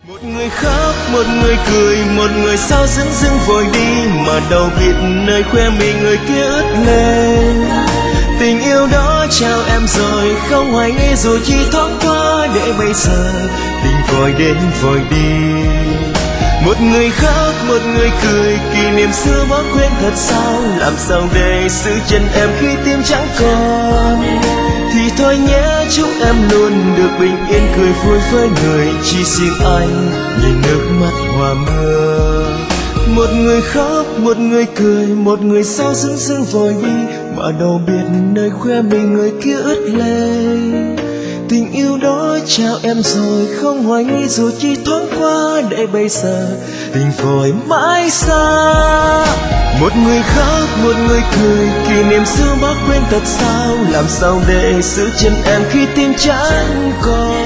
Một người khóc, một người cười, một người sao dưng dưng vội đi, mà đâu biết nơi khoe mình người kia ướt lên. Tình yêu đó trao em rồi, không hoài nghi dù chỉ thoáng qua, để bây giờ tình vội đến vội đi. Một người khóc, một người cười, kỷ niệm xưa bỏ quên thật sao, làm sao để giữ chân em khi tim chẳng còn. Thì thôi nhé, chúc em luôn được bình yên cười vui với người, chỉ riêng anh nhìn nước mắt hòa mưa. Một người khóc, một người cười, một người sao dưng dưng vội đi, mà đâu biết nơi khoe mình người kia ướt lệ. Tình yêu đó trao em rồi, không hoài nghi dù chỉ thoáng qua, để bây giờ tình vội mãi xa. Một người khóc, một người cười, kỷ niệm xưa bỏ quên thật sao, làm sao để giữ chân em khi tim chẳng còn.